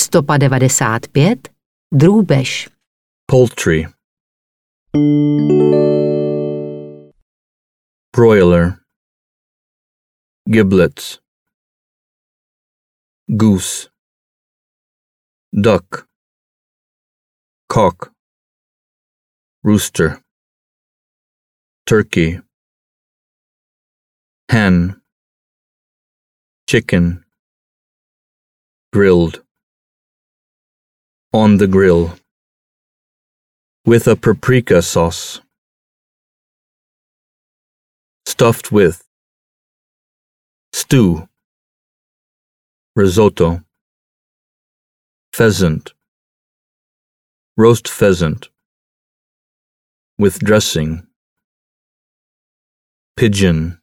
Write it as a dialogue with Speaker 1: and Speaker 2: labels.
Speaker 1: Stopa 95. Drůbež.
Speaker 2: Poultry. Broiler. Giblets. Goose. Duck. Cock. Rooster. Turkey. Hen. Chicken. Grilled. On the grill. With a paprika sauce. Stuffed with. Stew. Risotto. Pheasant. Roast pheasant. With dressing. Pigeon.